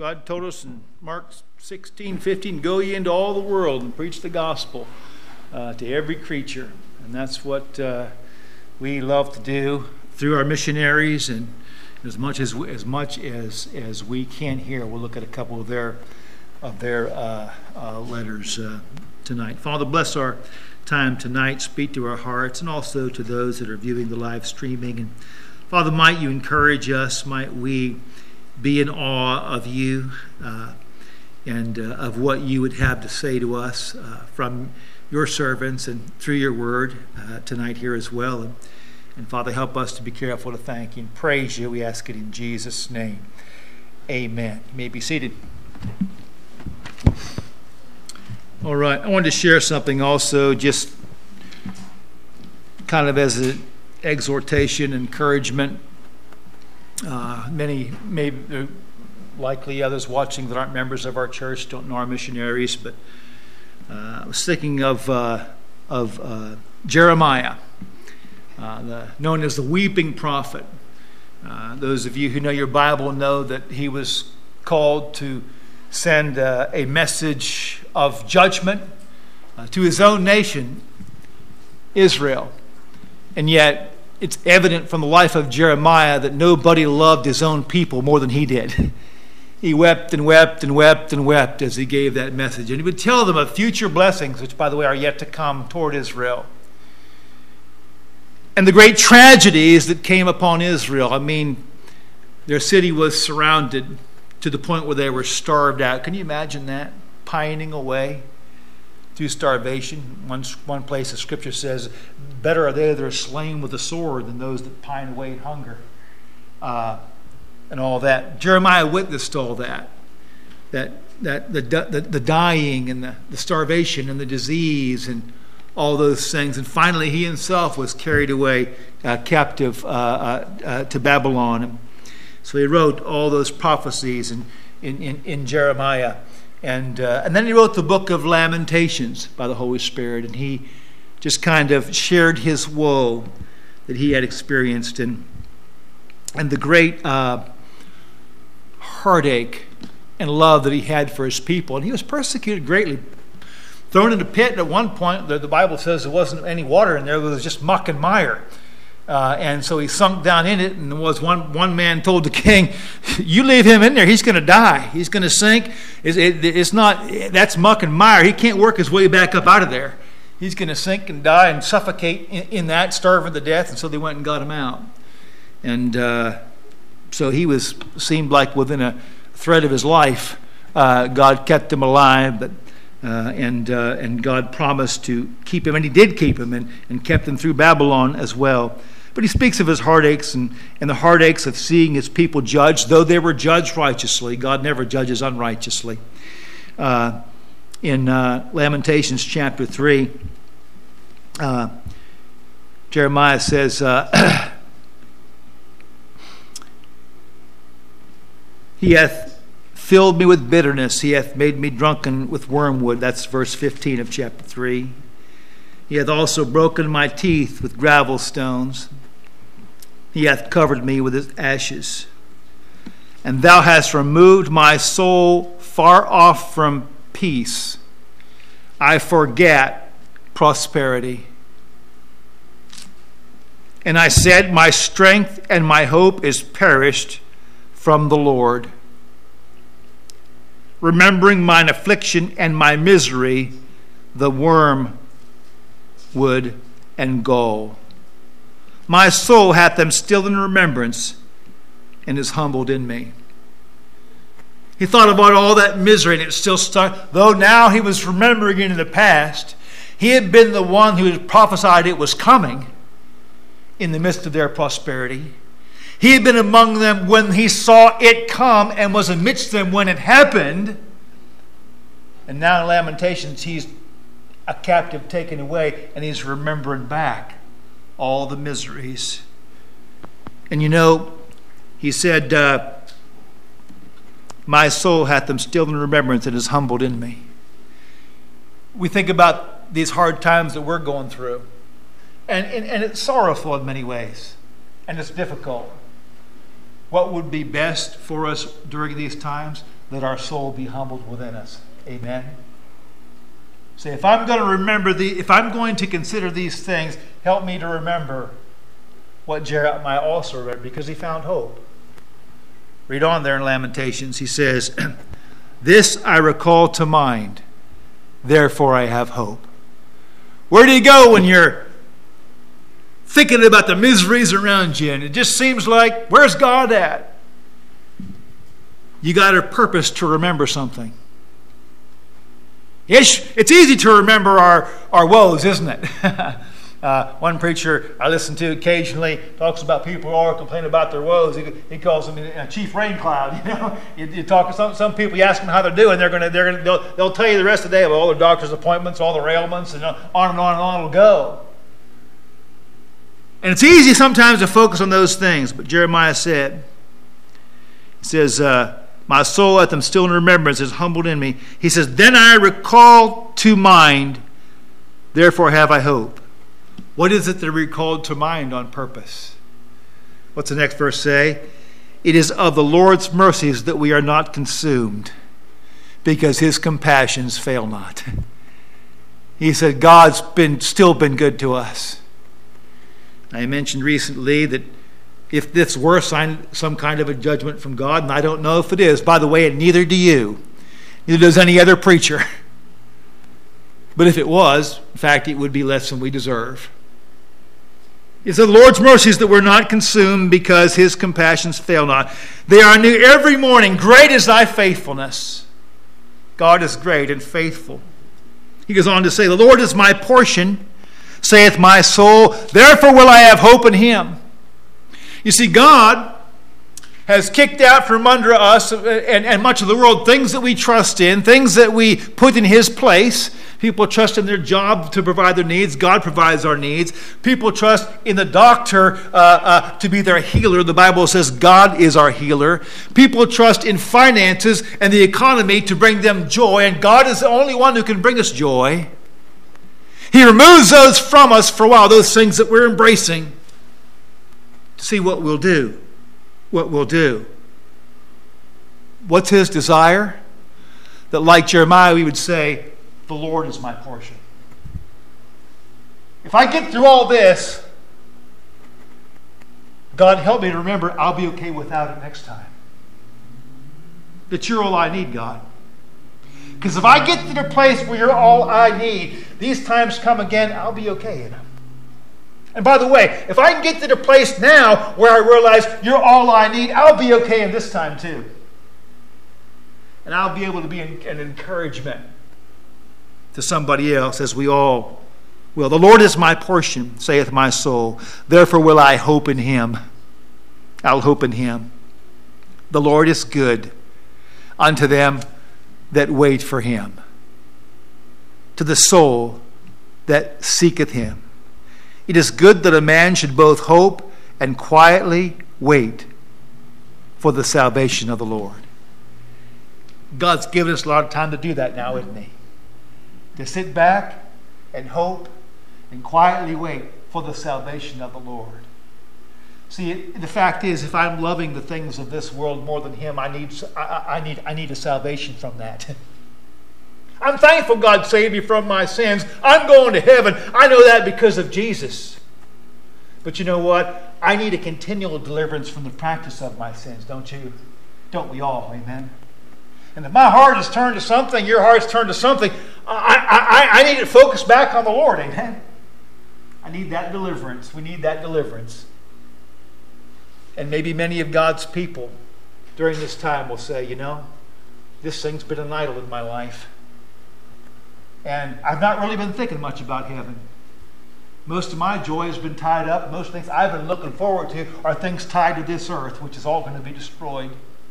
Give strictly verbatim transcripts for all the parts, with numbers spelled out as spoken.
God told us in Mark sixteen, fifteen, go ye into all the world and preach the gospel uh, to every creature. And that's what uh, we love to do through our missionaries, and as much as as much as as we can here. We'll look at a couple of their of their uh, uh, letters uh, tonight. Father, bless our time tonight. Speak to our hearts, and also to those that are viewing the live streaming. And Father, might you encourage us? Might we be in awe of you uh, and uh, of what you would have to say to us uh, from your servants and through your word uh, tonight here as well. And, and Father, help us to be careful to thank you and praise you. We ask it in Jesus' name. Amen. You may be seated. All right. I wanted to share something also, just kind of as an exhortation, encouragement. Uh, many, maybe likely others watching that aren't members of our church don't know our missionaries, but uh, I was thinking of uh, of uh, Jeremiah, uh, the, known as the weeping prophet. Uh, those of you who know your Bible know that he was called to send uh, a message of judgment uh, to his own nation, Israel, and yet it's evident from the life of Jeremiah that nobody loved his own people more than he did. He wept and wept and wept and wept as he gave that message. And he would tell them of future blessings, which, by the way, are yet to come toward Israel. And the great tragedies that came upon Israel. I mean, their city was surrounded to the point where they were starved out. Can you imagine that? Pining away through starvation. One, one place the scripture says, better are they that are slain with the sword than those that pine away in hunger. Uh, and all that. Jeremiah witnessed all that. That that the the, the dying and the, the starvation and the disease and all those things. And finally he himself was carried away uh, captive uh, uh, uh, to Babylon. So he wrote all those prophecies in, in, in, in Jeremiah. And uh, and then he wrote the book of Lamentations by the Holy Spirit, and he just kind of shared his woe that he had experienced and and the great uh, heartache and love that he had for his people. And he was persecuted greatly, thrown in a pit. At one point, the, the Bible says there wasn't any water in there; it was just muck and mire. Uh, and so he sunk down in it, and there was one one man told the king, "You leave him in there; he's going to die. He's going to sink. It's, it, it's not that's muck and mire. He can't work his way back up out of there. He's going to sink and die and suffocate in, in that, starving to death." And so they went and got him out, and uh, so he was seemed like within a thread of his life. Uh, God kept him alive, but uh, and uh, and God promised to keep him, and He did keep him, and, and kept him through Babylon as well. But he speaks of his heartaches and, and the heartaches of seeing his people judged, though they were judged righteously. God never judges unrighteously. Uh, in uh, Lamentations chapter three, uh, Jeremiah says, uh, He hath filled me with bitterness. He hath made me drunken with wormwood. That's verse fifteen of chapter three. He hath also broken my teeth with gravel stones. He hath covered me with his ashes. And thou hast removed my soul far off from peace. I forget prosperity. And I said, my strength and my hope is perished from the Lord. Remembering mine affliction and my misery, the worm wood and gall. My soul hath them still in remembrance and is humbled in me. He thought about all that misery and it still stuck. Though now he was remembering it in the past, he had been the one who had prophesied it was coming in the midst of their prosperity. He had been among them when he saw it come and was amidst them when it happened. And now in Lamentations, he's a captive taken away, and he's remembering back all the miseries. And you know, he said, uh, my soul hath them still in remembrance and is humbled in me. We think about these hard times that we're going through, and, and, and it's sorrowful in many ways, and it's difficult. What would be best for us during these times? let our soul be humbled within us. Amen. Say, if I'm going to remember the, if I'm going to consider these things, help me to remember what Jeremiah also read, because he found hope. Read on there in Lamentations. He says, "This I recall to mind, therefore I have hope." Where do you go when you're thinking about the miseries around you and it just seems like, where's God at? You got a purpose to remember something. It's, it's easy to remember our, our woes, isn't it? uh, one preacher I listen to occasionally talks about people who are complaining about their woes. He, he calls them a chief rain cloud. You know, you, you talk to some, some people, you ask them how they're doing, they're gonna they're gonna they'll, they'll tell you the rest of the day about all their doctor's appointments, all their ailments, and on and on and on it'll go. And it's easy sometimes to focus on those things, but Jeremiah said, he says, uh, "My soul at them still in remembrance is humbled in me." He says, "Then I recall to mind, therefore have I hope." What is it that recalled to mind on purpose? What's the next verse say? "It is of the Lord's mercies that we are not consumed, because his compassions fail not." He said, God's been still been good to us. I mentioned recently that if this were sign, some kind of a judgment from God, and I don't know if it is, by the way, and neither do you, neither does any other preacher. But if it was, in fact, it would be less than we deserve. It's the Lord's mercies that we're not consumed, because his compassions fail not. They are new every morning. Great is thy faithfulness. God is great and faithful. He goes on to say, "The Lord is my portion, saith my soul, therefore will I have hope in him." You see, God has kicked out from under us and, and much of the world things that we trust in, things that we put in his place. People trust in their job to provide their needs. God provides our needs. People trust in the doctor uh, uh, to be their healer. The Bible says God is our healer. People trust in finances and the economy to bring them joy, and God is the only one who can bring us joy. He removes those from us for a while, those things that we're embracing, to see what we'll do. What we'll do. What's his desire? That like Jeremiah, we would say, the Lord is my portion. If I get through all this, God help me to remember I'll be okay without it next time. That you're all I need, God. Because if I get to the place where you're all I need, these times come again, I'll be okay in them. And by the way, if I can get to the place now where I realize you're all I need, I'll be okay in this time too. And I'll be able to be an encouragement to somebody else, as we all will. "The Lord is my portion, saith my soul. Therefore will I hope in him." I'll hope in him. "The Lord is good unto them that wait for him, to the soul that seeketh him. It is good that a man should both hope and quietly wait for the salvation of the Lord." God's given us a lot of time to do that now, isn't he? To sit back and hope and quietly wait for the salvation of the Lord. See, the fact is, if I'm loving the things of this world more than him, I need, I, I need, I need a salvation from that. I'm thankful God saved me from my sins. I'm going to heaven. I know that because of Jesus. But you know what? I need a continual deliverance from the practice of my sins, don't you? Don't we all? Amen? And if my heart is turned to something, your heart's turned to something, I, I, I need to focus back on the Lord. Amen? I need that deliverance. We need that deliverance. And maybe many of God's people during this time will say, you know, this thing's been an idol in my life. And I've not really been thinking much about heaven. Most of my joy has been tied up. Most things I've been looking forward to are things tied to this earth, which is all going to be destroyed.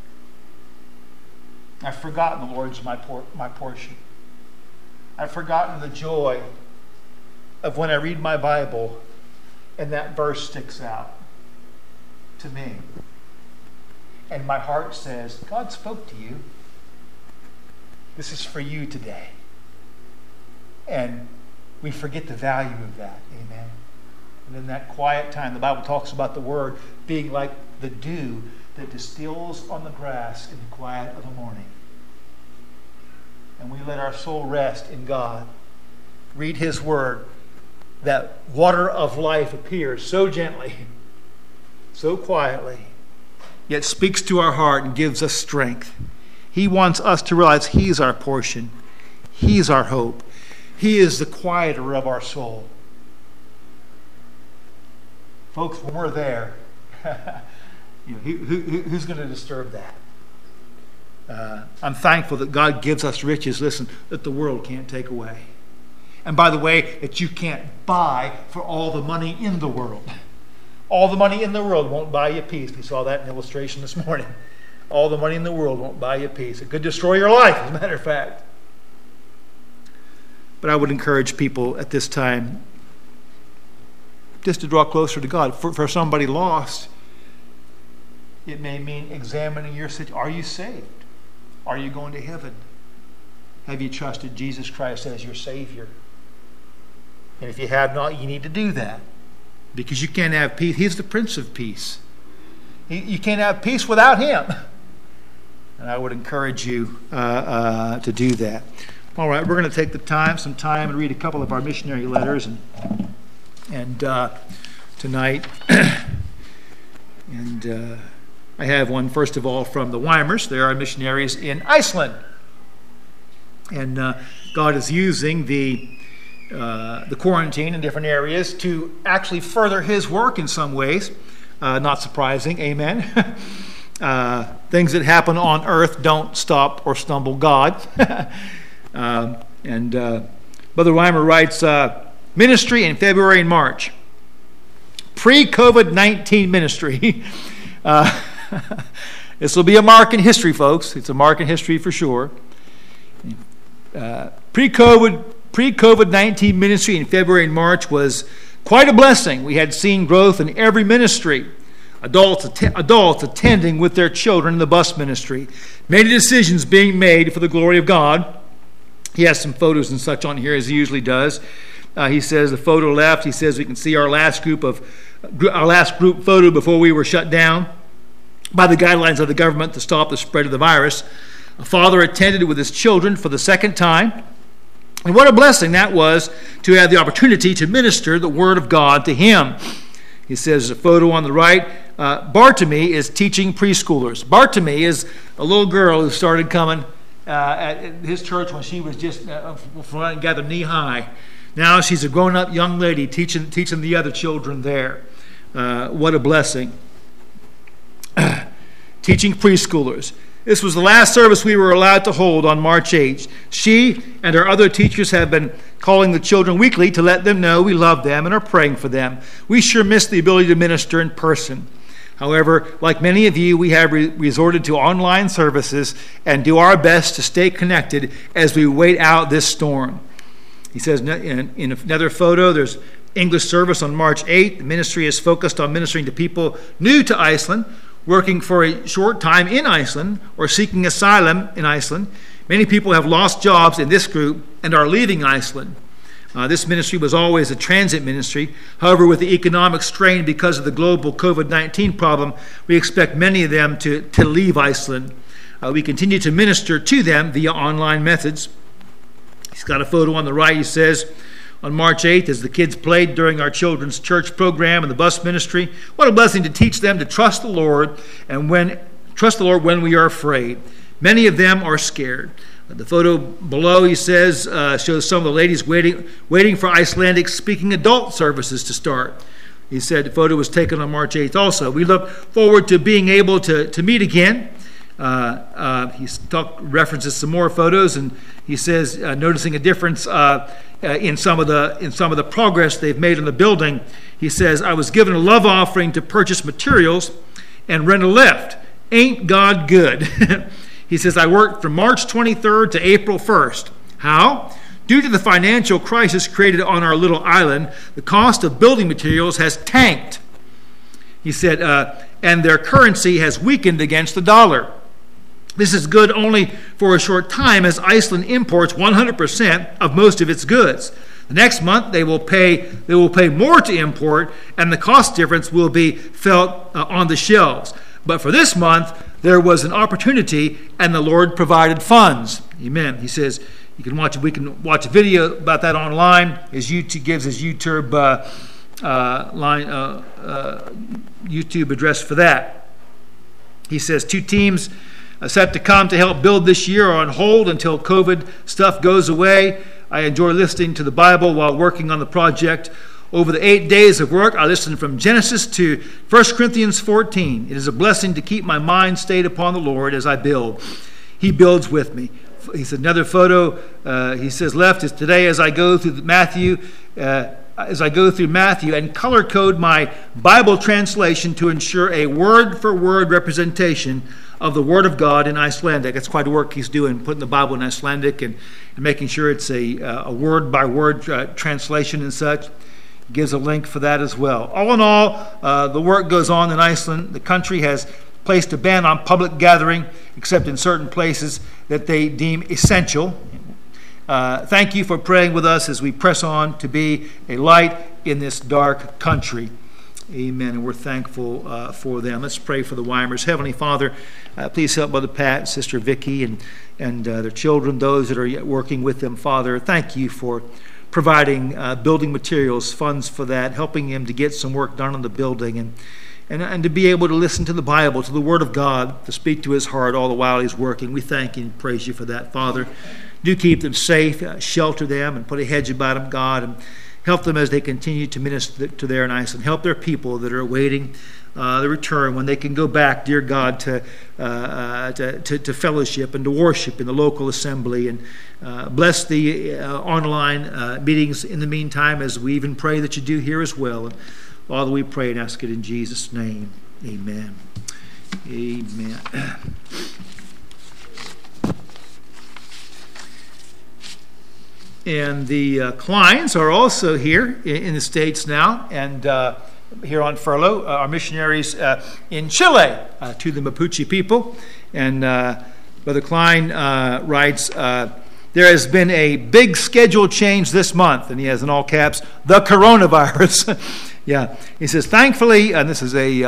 I've forgotten the Lord's my, por- my portion. I've forgotten the joy of when I read my Bible and that verse sticks out to me. And my heart says, God spoke to you. This is for you today. And we forget the value of that. Amen. And in that quiet time, the Bible talks about the word being like the dew that distills on the grass in the quiet of the morning. let our soul rest in God. Read His Word. That water of life appears so gently, so quietly, yet speaks to our heart and gives us strength. He wants us to realize He's our portion. He's our hope. He is the quieter of our soul. Folks, when we're there, you know, who, who, who's going to disturb that? Uh, I'm thankful that God gives us riches, listen, that the world can't take away. And by the way, that you can't buy for all the money in the world. All the money in the world won't buy you peace. We saw that in illustration this morning. All the money in the world won't buy you peace. It could destroy your life, as a matter of fact. But I would encourage people at this time just to draw closer to God. For, for somebody lost, it may mean examining your situation. Are you saved? Are you going to heaven? Have you trusted Jesus Christ as your Savior? And if you have not, you need to do that. Because you can't have peace. He's the Prince of Peace. You can't have peace without Him. And I would encourage you uh, uh, to do that. All right, we're going to take the time, some time, and read a couple of our missionary letters. And, and uh, tonight, and uh, I have one, first of all, from the Weimers. They are missionaries in Iceland. And uh, God is using the uh, the quarantine in different areas to actually further His work in some ways. Uh, not surprising, amen. uh, things that happen on earth don't stop or stumble God. uh, and uh, Brother Weimer writes, uh, ministry in February and March. Pre-COVID nineteen ministry. uh, this will be a mark in history, folks. It's a mark in history for sure. Uh, pre-COVID, pre-COVID nineteen ministry in February and March was quite a blessing. We had seen growth in every ministry. Adults, att- adults attending with their children in the bus ministry. Many decisions being made for the glory of God. He has some photos and such on here, as he usually does. Uh, he says the photo left. He says we can see our last group of our last group photo before we were shut down by the guidelines of the government to stop the spread of the virus. A father attended with his children for the second time. And what a blessing that was to have the opportunity to minister the Word of God to him. He says, a photo on the right, uh, Bartami is teaching preschoolers. Bartami is a little girl who started coming uh, at his church when she was just uh, gathered knee high. Now she's a grown-up young lady teaching, teaching the other children there. Uh, what a blessing. Teaching preschoolers. This was the last service we were allowed to hold on March eighth. She and our other teachers have been calling the children weekly to let them know we love them and are praying for them. We sure miss the ability to minister in person. However, like many of you, we have re- resorted to online services and do our best to stay connected as we wait out this storm. He says in, in another photo, there's English service on March eighth. The ministry is focused on ministering to people new to Iceland, working for a short time in Iceland, or seeking asylum in Iceland. Many people have lost jobs in this group and are leaving Iceland. Uh, this ministry was always a transit ministry. However, with the economic strain because of the global COVID nineteen problem, we expect many of them to, to leave Iceland. Uh, we continue to minister to them via online methods. He's got a photo on the right. He says, on March eighth, as the kids played during our children's church program and the bus ministry, what a blessing to teach them to trust the Lord and when trust the Lord when we are afraid. Many of them are scared. The photo below, he says, uh, shows some of the ladies waiting waiting for Icelandic speaking adult services to start. He said the photo was taken on March eighth also. We look forward to being able to, to meet again. Uh, uh, he's talk, references some more photos, and he says, uh, noticing a difference uh, uh, in some of the in some of the progress they've made in the building. He says, I was given a love offering to purchase materials and rent a lift. Ain't God good? He says, I worked from March twenty-third to April first. How? Due to the financial crisis created on our little island, the cost of building materials has tanked. He said, uh, and their currency has weakened against the dollar. This is good only for a short time, as Iceland imports one hundred percent of most of its goods. The next month they will pay they will pay more to import, and the cost difference will be felt uh, on the shelves. But for this month there was an opportunity, and the Lord provided funds. Amen. He says, You can watch. We can watch a video about that online. His YouTube gives his YouTube uh, uh, line, uh, uh, YouTube address for that. He says two teams uh, set to come to help build this year are on hold until COVID stuff goes away. I enjoy listening to the Bible while working on the project. Over the eight days of work, I listened from Genesis to First Corinthians fourteen. It is a blessing to keep my mind stayed upon the Lord as I build. He builds with me. He said another photo. Uh, he says left is today as I go through Matthew, uh, as I go through Matthew and color code my Bible translation to ensure a word-for-word representation of the Word of God in Icelandic. That's quite a work he's doing, putting the Bible in Icelandic and, and making sure it's a, uh, a word-by-word uh, translation and such. He gives a link for that as well. All in all, uh, the work goes on in Iceland. The country has placed a ban on public gathering, except in certain places that they deem essential. Uh, thank you for praying with us as we press on to be a light in this dark country. Amen. And we're thankful uh, for them. Let's pray for the Weimers. Heavenly Father, uh, please help Brother Pat, Sister Vicky, and, and uh, their children, those that are yet working with them. Father, thank you for providing uh, building materials, funds for that, helping him to get some work done on the building, and And, and to be able to listen to the Bible, to the Word of God, to speak to his heart all the while he's working. We thank you and praise you for that, Father. Do keep them safe, uh, shelter them, and put a hedge about them, God, and help them as they continue to minister to their nice, and help their people that are awaiting uh, the return when they can go back, dear God, to, uh, uh, to, to, to fellowship and to worship in the local assembly. And uh, bless the uh, online uh, meetings in the meantime, as we even pray that you do here as well. And Father, we pray and ask it in Jesus' name. Amen. Amen. And the uh, Kleins are also here in, in the States now, and uh, here on furlough, uh, our missionaries uh, in Chile uh, to the Mapuche people. And uh, Brother Klein uh, writes, uh, there has been a big schedule change this month, and he has in all caps, the coronavirus. Yeah, he says, thankfully, and this is a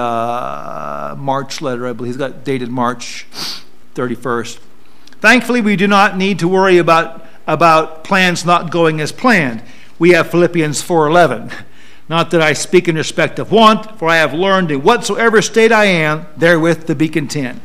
uh, March letter, I believe. He's got dated March thirty-first. Thankfully, we do not need to worry about, about plans not going as planned. We have Philippians four eleven. Not that I speak in respect of want, for I have learned in whatsoever state I am, therewith to be content.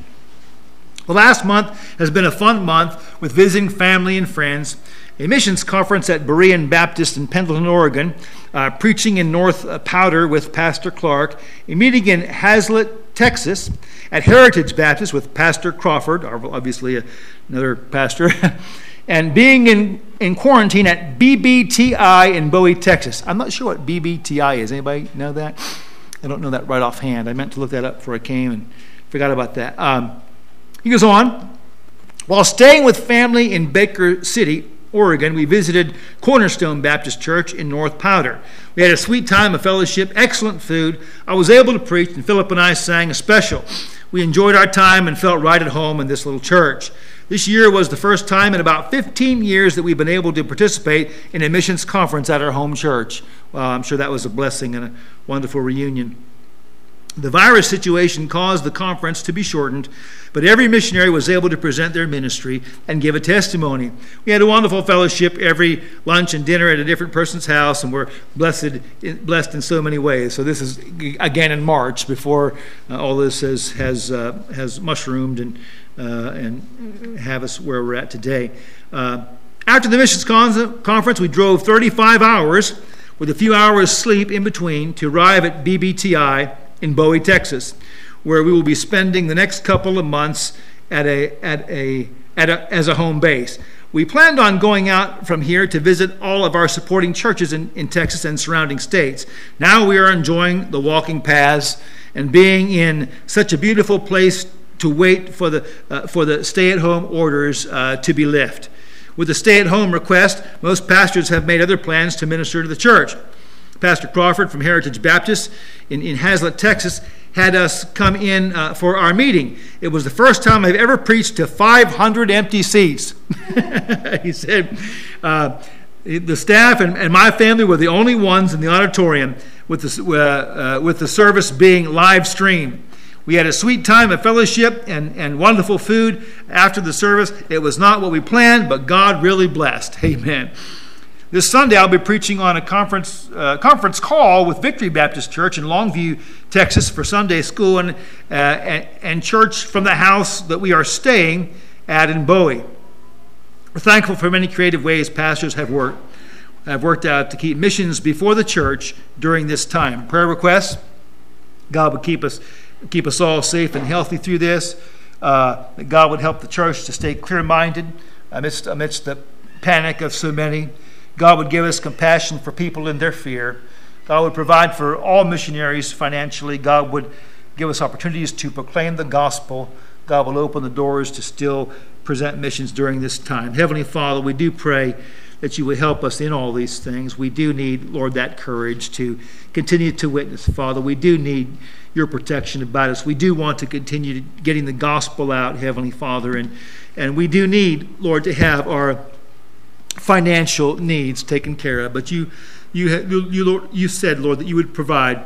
The last month has been a fun month with visiting family and friends, a missions conference at Berean Baptist in Pendleton, Oregon, uh, preaching in North Powder with Pastor Clark, a meeting in Hazlet, Texas, at Heritage Baptist with Pastor Crawford, obviously another pastor, and being in, in quarantine at B B T I in Bowie, Texas. I'm not sure what B B T I is. Anybody know that? I don't know that right offhand. I meant to look that up before I came and forgot about that. Um, he goes on. While staying with family in Baker City, Oregon, we visited Cornerstone Baptist Church in North Powder. We had a sweet time of fellowship, excellent food. I was able to preach, and Philip and I sang a special. We enjoyed our time and felt right at home in this little church. This year was the first time in about fifteen years that we've been able to participate in a missions conference at our home church. Well, I'm sure that was a blessing and a wonderful reunion. The virus situation caused the conference to be shortened, but every missionary was able to present their ministry and give a testimony. We had a wonderful fellowship every lunch and dinner at a different person's house, and we're blessed, blessed in so many ways. So this is again in March, before uh, all this has has uh, has mushroomed and uh, and have us where we're at today. Uh, after the missions con- conference, we drove thirty-five hours with a few hours sleep in between to arrive at B B T I in Bowie, Texas, where we will be spending the next couple of months at a at a at a as a home base. We planned on going out from here to visit all of our supporting churches in, in Texas and surrounding states. Now we are enjoying the walking paths and being in such a beautiful place to wait for the uh, for the stay-at-home orders uh, to be lifted. With the stay-at-home request, most pastors have made other plans to minister to the church. Pastor Crawford from Heritage Baptist in, in Hazlet, Texas, had us come in uh, for our meeting. It was the first time I've ever preached to five hundred empty seats. He said, uh, the staff and, and my family were the only ones in the auditorium with the, uh, uh, with the service being live streamed. We had a sweet time of fellowship and, and wonderful food after the service. It was not what we planned, but God really blessed. Amen. This Sunday, I'll be preaching on a conference uh, conference call with Victory Baptist Church in Longview, Texas, for Sunday school and, uh, and, and church from the house that we are staying at in Bowie. We're thankful for many creative ways pastors have worked have worked out to keep missions before the church during this time. Prayer requests: God would keep us keep us all safe and healthy through this. Uh, that God would help the church to stay clear-minded amidst amidst the panic of so many. God would give us compassion for people in their fear. God would provide for all missionaries financially. God would give us opportunities to proclaim the gospel. God will open the doors to still present missions during this time. Heavenly Father, we do pray that you would help us in all these things. We do need, Lord, that courage to continue to witness, Father. We do need your protection about us. We do want to continue getting the gospel out, Heavenly Father, and, and we do need, Lord, to have our financial needs taken care of. But you, you, you, Lord, you said, Lord, that you would provide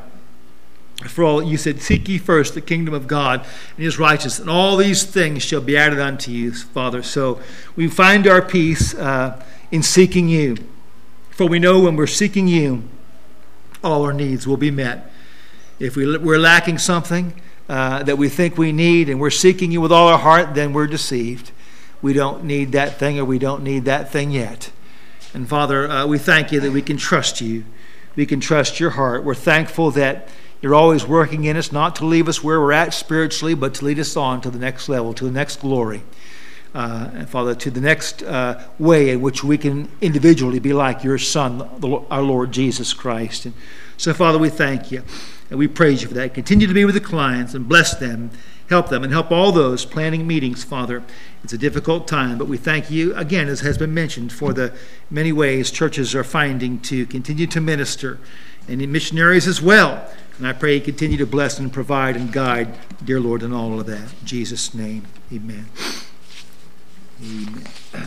for all. You said, "Seek ye first the kingdom of God and his righteousness, and all these things shall be added unto you," Father. So we find our peace uh, in seeking you. For we know when we're seeking you, all our needs will be met. If we, we're lacking something uh, that we think we need, and we're seeking you with all our heart, then we're deceived. We don't need that thing, or we don't need that thing yet. And Father, uh, we thank you that we can trust you. We can trust your heart. We're thankful that you're always working in us, not to leave us where we're at spiritually, but to lead us on to the next level, to the next glory. Uh, and Father, to the next uh, way in which we can individually be like your Son, the, our Lord Jesus Christ. And so, Father, we thank you, and we praise you for that. Continue to be with the clients and bless them, help them, and help all those planning meetings, Father. It's a difficult time, but we thank you, again, as has been mentioned, for the many ways churches are finding to continue to minister, and in missionaries as well. And I pray you continue to bless and provide and guide, dear Lord, in all of that. In Jesus' name, amen. Amen.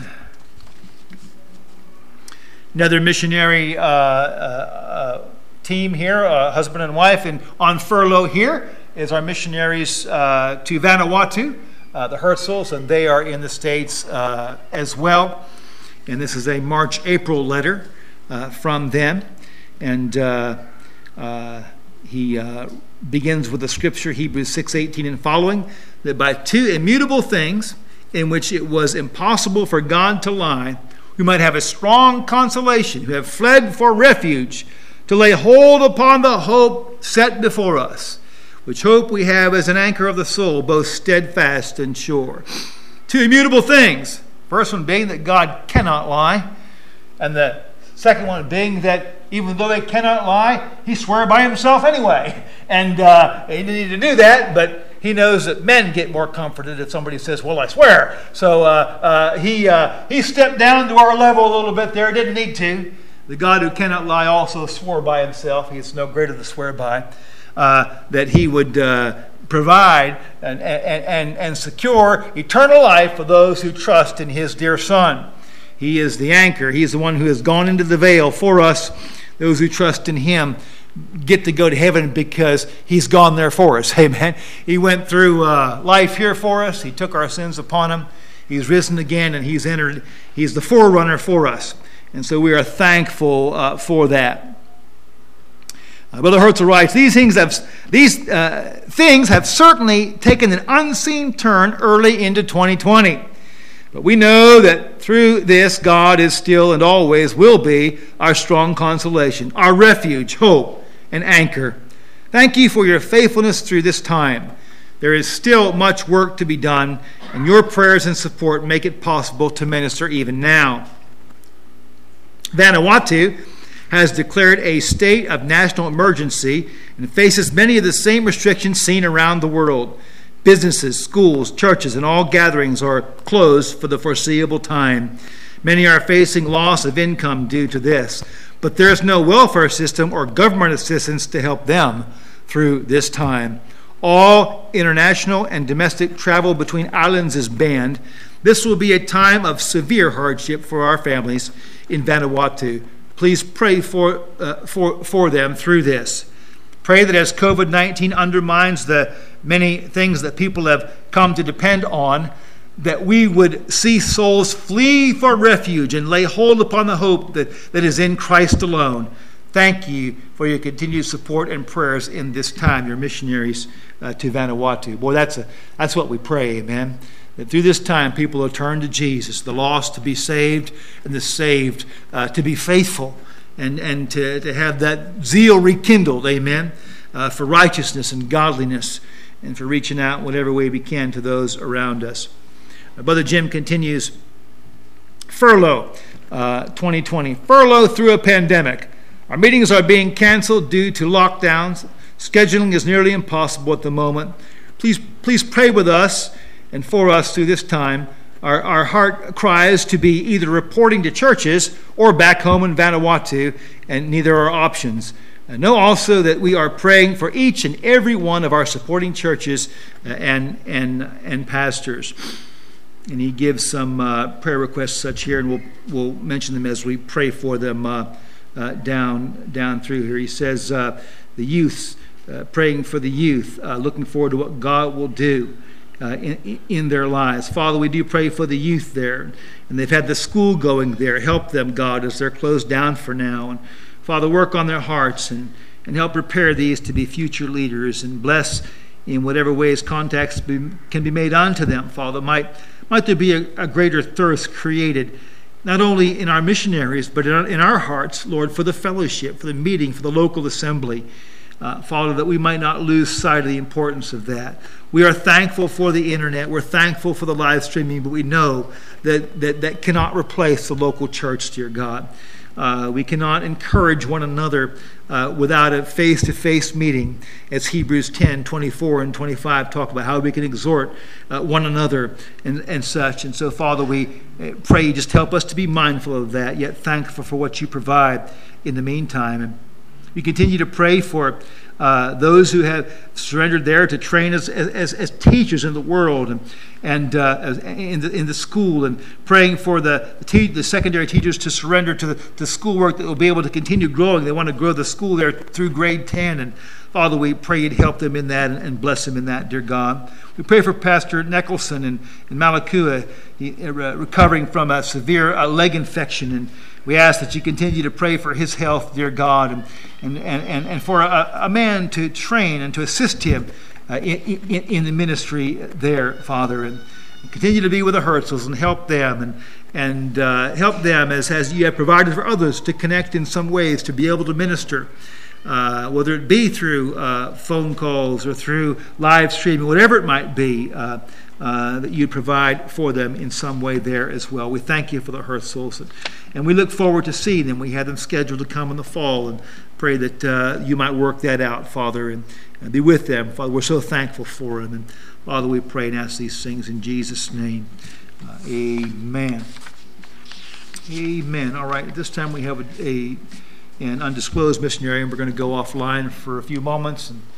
Another missionary uh, uh, uh, team here, uh, husband and wife, and on furlough here is our missionaries uh, to Vanuatu, uh, the Herzls, and they are in the States uh, as well. And this is a March-April letter uh, from them. And uh, uh, he uh, begins with the scripture, Hebrews six eighteen and following, that by two immutable things in which it was impossible for God to lie, we might have a strong consolation, who have fled for refuge, to lay hold upon the hope set before us, which hope we have as an anchor of the soul, both steadfast and sure. Two immutable things. First one being that God cannot lie, and the second one being that even though they cannot lie, he swore by himself anyway. And uh, he didn't need to do that, but he knows that men get more comforted if somebody says, "Well, I swear." So uh, uh, he uh, he stepped down to our level a little bit there, didn't need to. The God who cannot lie also swore by himself. He is no greater to swear by. Uh, that he would uh, provide and, and, and, and secure eternal life for those who trust in his dear Son. He is the anchor. He is the one who has gone into the veil for us. Those who trust in him get to go to heaven because he's gone there for us. Amen. He went through uh, life here for us. He took our sins upon him. He's risen again, and he's entered. He's the forerunner for us. And so we are thankful uh, for that. Uh, Brother Herzl writes, These things have these uh, things have certainly taken an unseen turn early into twenty twenty. But we know that through this, God is still and always will be our strong consolation, our refuge, hope, and anchor. Thank you for your faithfulness through this time. There is still much work to be done, and your prayers and support make it possible to minister even now. Vanuatu has declared a state of national emergency and faces many of the same restrictions seen around the world. Businesses, schools, churches, and all gatherings are closed for the foreseeable time. Many are facing loss of income due to this, but there is no welfare system or government assistance to help them through this time. All international and domestic travel between islands is banned. This will be a time of severe hardship for our families in Vanuatu. Please pray for, uh, for, for them through this. Pray that as covid nineteen undermines the many things that people have come to depend on, that we would see souls flee for refuge and lay hold upon the hope that, that is in Christ alone. Thank you for your continued support and prayers in this time, your missionaries uh, to Vanuatu. Boy, that's a that's what we pray, amen. That through this time people will turn to Jesus, the lost to be saved and the saved uh, to be faithful and, and to, to have that zeal rekindled, amen, uh, for righteousness and godliness and for reaching out whatever way we can to those around us. Uh, Brother Jim continues, furlough uh, twenty twenty. Furlough through a pandemic. Our meetings are being canceled due to lockdowns. Scheduling is nearly impossible at the moment. Please, please pray with us and for us through this time. Our, our heart cries to be either reporting to churches or back home in Vanuatu, and neither are options. Uh, know also that we are praying for each and every one of our supporting churches uh, and, and, and pastors. And he gives some uh, prayer requests such here, and we'll, we'll mention them as we pray for them uh, Uh, down down through here. He says uh, the youth, uh, praying for the youth, uh, looking forward to what God will do uh, in, in their lives. Father, we do pray for the youth there, and they've had the school going there. Help them, God, as they're closed down for now. And Father, work on their hearts and, and help prepare these to be future leaders, and bless in whatever ways contacts be, can be made unto them. Father, might, might there be a, a greater thirst created not only in our missionaries, but in our, in our hearts, Lord, for the fellowship, for the meeting, for the local assembly. Uh, Father, that we might not lose sight of the importance of that. We are thankful for the internet. We're thankful for the live streaming, but we know that that, that cannot replace the local church, dear God. Uh, we cannot encourage one another uh, without a face-to-face meeting, as Hebrews ten, twenty-four and twenty-five talk about how we can exhort uh, one another and, and such. And so, Father, we pray you just help us to be mindful of that, yet thankful for what you provide in the meantime. And we continue to pray for uh, those who have surrendered there to train as, as, as teachers in the world and, and uh, in, the, in the school, and praying for the, te- the secondary teachers to surrender to the to schoolwork that will be able to continue growing. They want to grow the school there through grade ten. And Father, we pray you'd help them in that and, and bless them in that, dear God. We pray for Pastor Nicholson in, in Malakua, he, uh, recovering from a severe uh, leg infection, and we ask that you continue to pray for his health, dear God, and and, and, and for a, a man to train and to assist him uh, in, in, in the ministry there, Father. And continue to be with the Herzls and help them and and uh, help them as, as you have provided for others to connect in some ways, to be able to minister, uh, whether it be through uh, phone calls or through live streaming, whatever it might be. Uh, Uh, that you provide for them in some way there as well. We thank you for the Herzls, and, and we look forward to seeing them. We have them scheduled to come in the fall, and pray that uh, you might work that out, Father, and, and be with them. Father, we're so thankful for them. And Father, we pray and ask these things in Jesus' name. Uh, amen. Amen. All right, at this time we have a, a an undisclosed missionary, and we're going to go offline for a few moments and